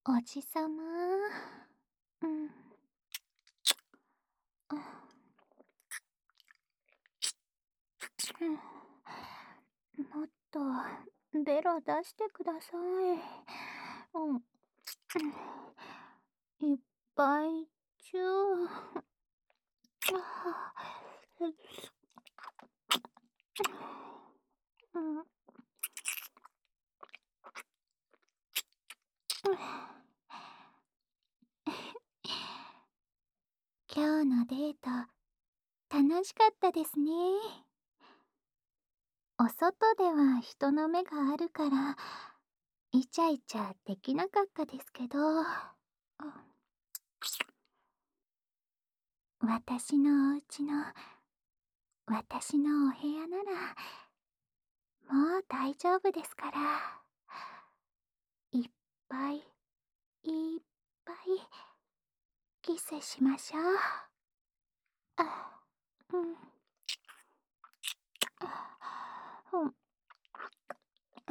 おじさま。うん。もっとベロ出してください。うん。いっぱいチュー。うん。今日のデート楽しかったですね。お外では人の目があるからイチャイチャできなかったですけど、私のお家の私のお部屋ならもう大丈夫ですから、いっぱいいっぱいキスしましょう。あ、うん、うん、うん、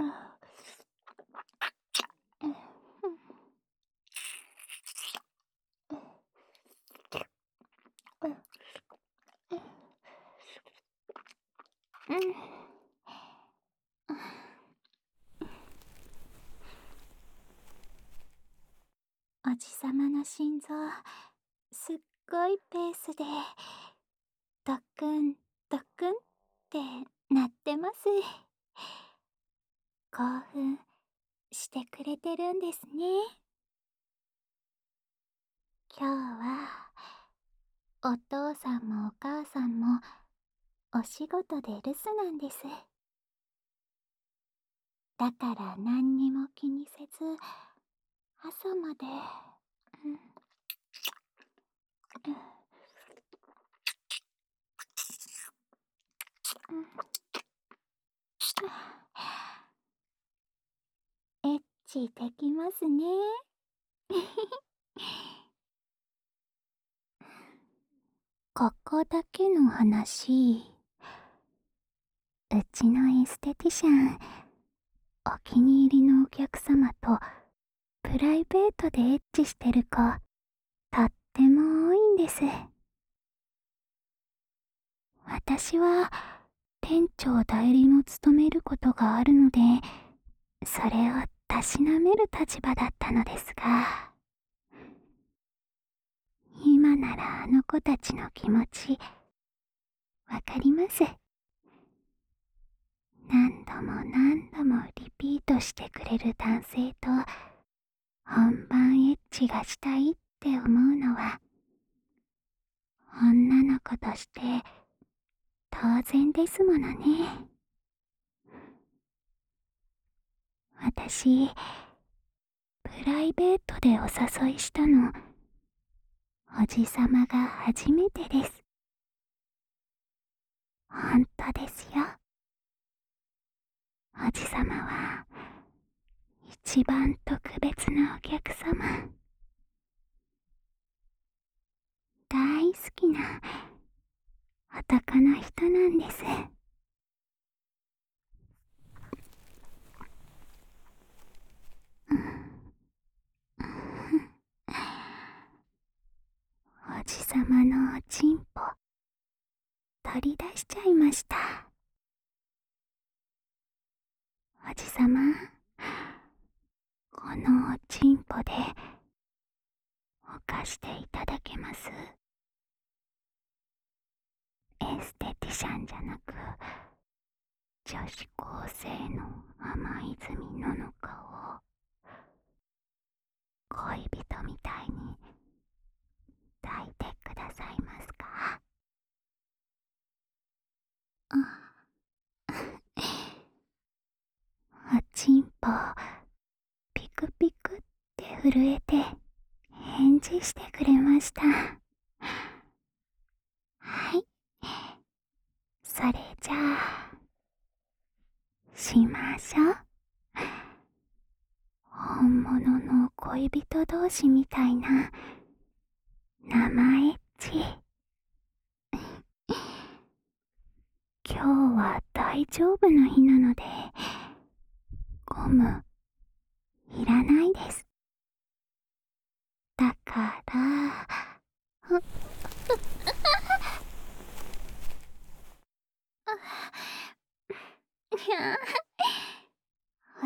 うん、うん。おじさまの心臓、すっごいペースで、ドックン、ドックンって鳴ってます。興奮してくれてるんですね。今日は、お父さんもお母さんも、お仕事で留守なんです。だから何にも気にせず、朝まで、うん、エッチできますね。ここだけの話、うちのエステティシャン、お気に入りのお客様とプライベートでエッチしてる子、とっても多いんです。私は店長代理も務めることがあるので、それをたしなめる立場だったのですが、今ならあの子たちの気持ち、わかります。何度も何度もリピートしてくれる男性と本番エッチがしたいって思うのは女の子として当然ですものね。私、プライベートでお誘いしたの、おじさまが初めてです。本当ですよ。おじさまは一番特別なお客様。大好きな男の人なんです。おじさまのおちんぽ取り出しちゃいました。おじさま、このおちんぽで犯していただけます？エステティシャンじゃなく、女子高生の甘泉ののかを恋人みたいに抱いてくださいますか？おちんぽピクピクって震えて返事してくれました。はい、それじゃあしましょう。本物の恋人同士みたいな生エッチ。今日は大丈夫な日なので、ゴムいらないです。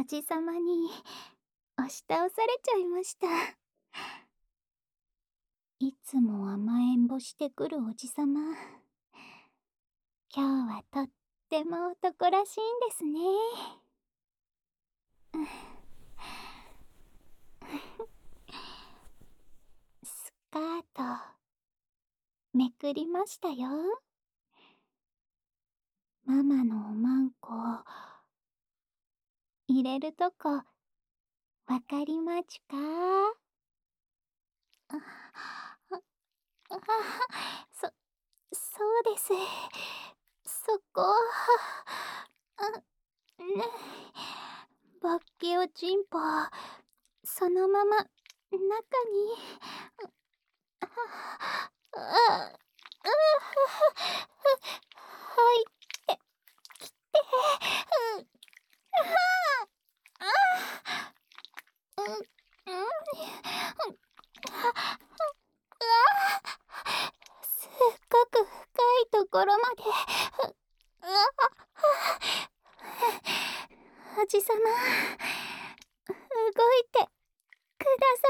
じさまに押し倒されちゃいました。いつも甘えんぼしてくるおじさま、今日はとっても男らしいんですね。スカートめくりましたよ。ママのおまんこ入れるとこわかりまちか？あ、そうです。そこ、ね、バッケおちんぽ、そのまま中に、あ、入ってきて、うん、うん、すっごく深いところまで、おじさま、動いてくださ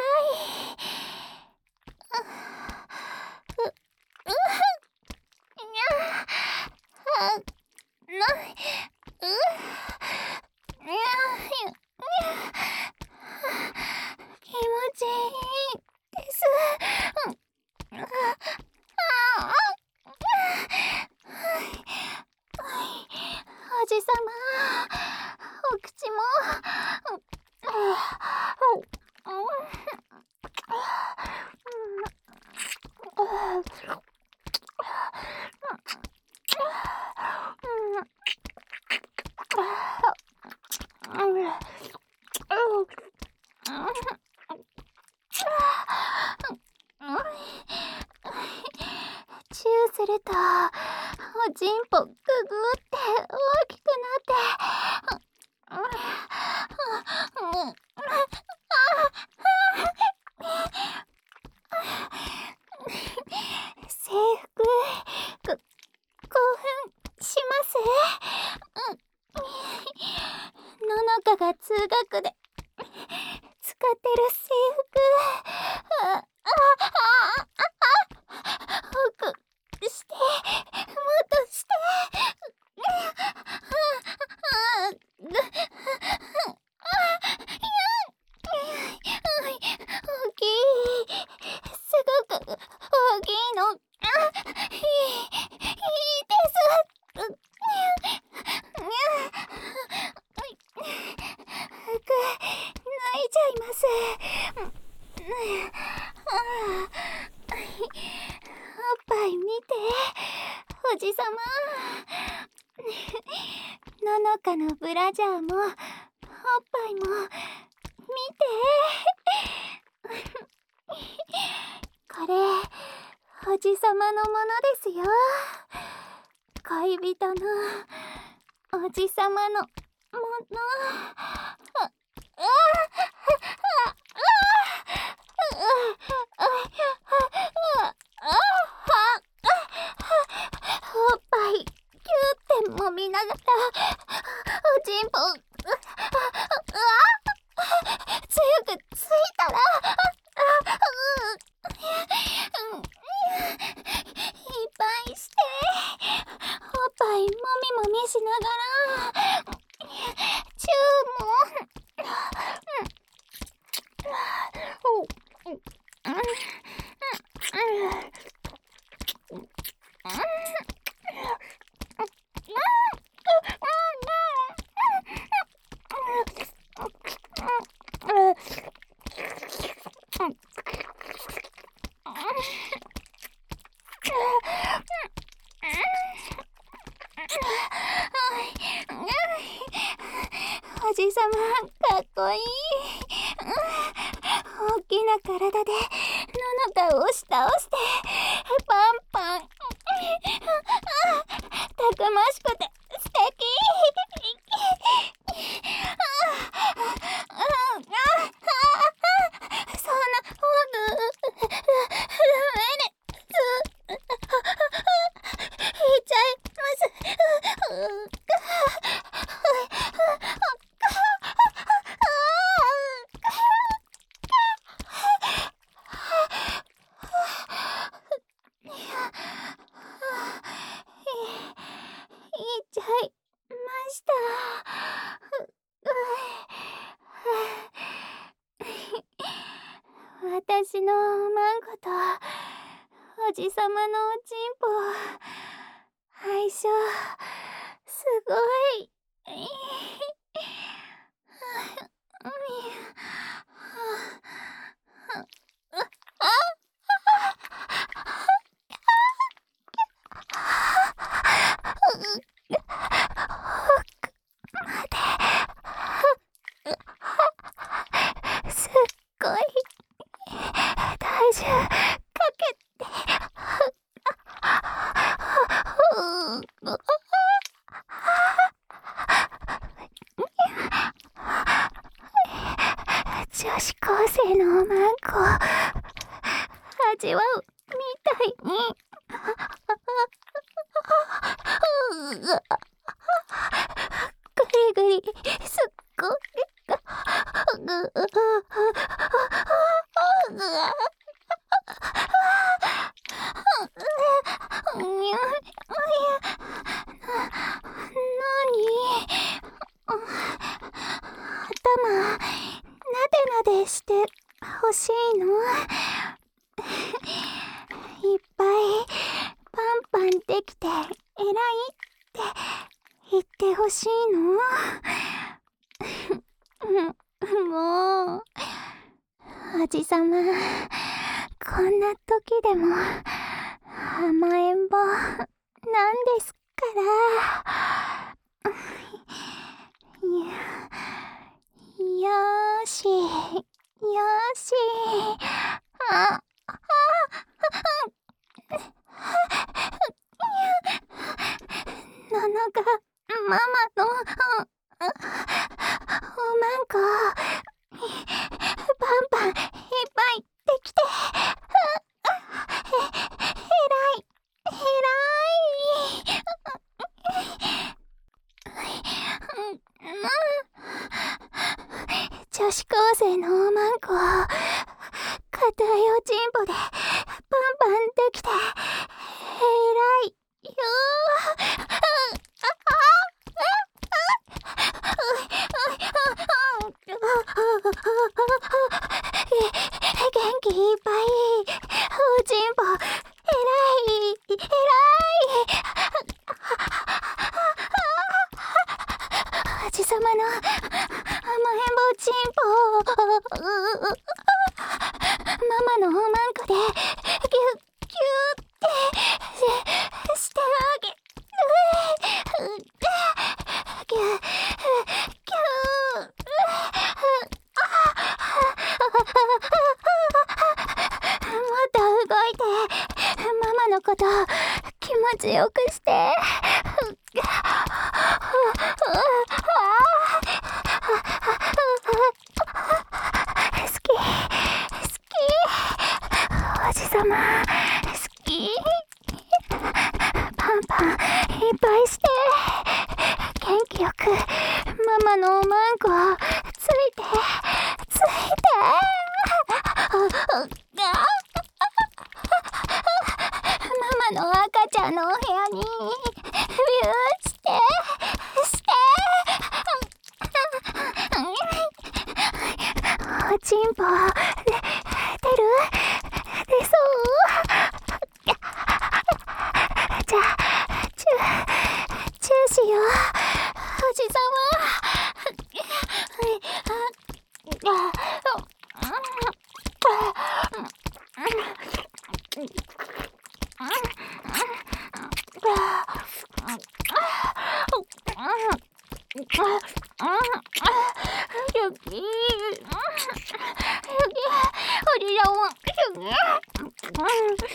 い。気持ちいいです。おじさま、お口も、チューするとおちんぽググって大きくなって、制服興奮します。ののかが通学で使ってる制服、ホクして、もっとして、大きい、すごく大きいの、いいです。服脱いじゃいます。おっぱい見て、おじさま。ののかのブラジャーもおっぱいも見て。これおじさまのものですよ。恋人のおじさまのもの。おっぱいキューって揉みながらおちんぽ強くついたら、いっぱいして、おっぱいもみもみしながらチューも。おじさまかっこいい。大きな体でののかを押し倒してパンパン。たくましくて素敵。そんなホグね引いちゃいます。 私のマンコとおじさまのおちんぽ相性すごい。すっごい体重かけて女子高生のマンコ味わうみたいにぐりぐりすっごい頭なでなでしてほしいの。いっぱいパンパンできて偉いって言ってほしいの。もうおじさまこんな時でも甘えん坊なんですから。よーしよーし。ののがママのおまんこパンパンいっぱいできてえらい女子高生のおまんこ硬いおちんぽでパンパンできてえらいよ元気いっぱいおちんぽえらいおじさまの甘えん坊ちんぽママのおまんこでギュッギュッってしてあげギュッギュッもっと動いてママのこと気持ちよくして好きおじさま好きパンパンいっぱいして元気よくママのおまんこついてママの赤ちゃんのお部屋にビューしておちんぽ出そうじゃあチューしようおじさま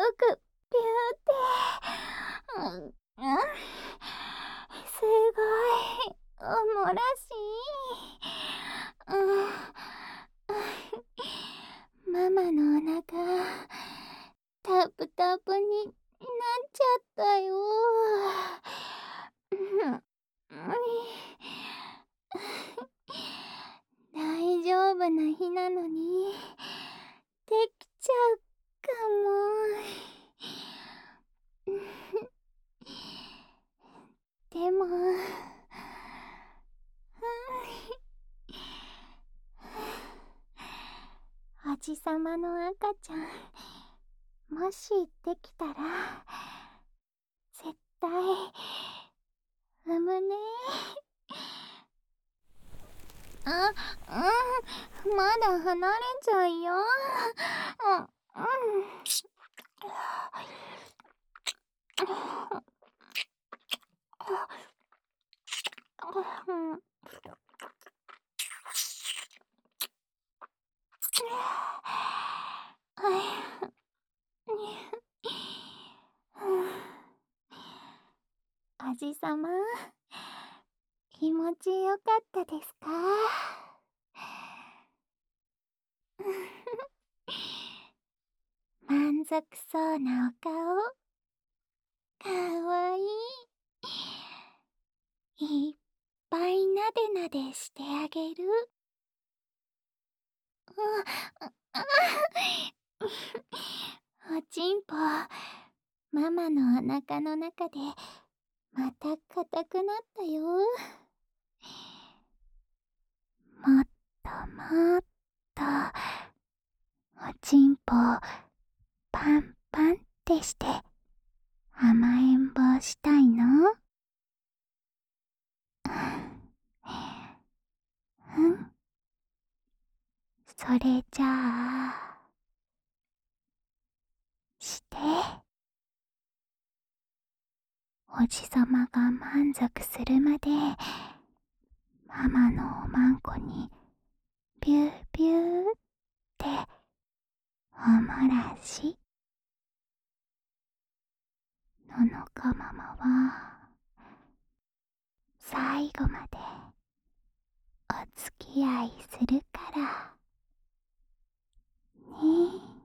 くピューって。すごいおもらしい。ママのお腹タプタプになっちゃったよ。大丈夫な日なのにできちゃうかも。でもおじさまの赤ちゃん、もしできたら絶対産むね。まだ離れちゃうよ。おじさま、気持ちよかったですか？満足そうなお顔、かわいい。いっぱいなでなでしてあげる。おちんぽ、ママのお腹の中でまた硬くなったよ。もっともっとおちんぽパンパンってして甘えん坊したいの？うん。それじゃあして。おじさまが満足するまでママのおまんこにビュービューっておもらし。ののかママは最後までお付き合いするからね。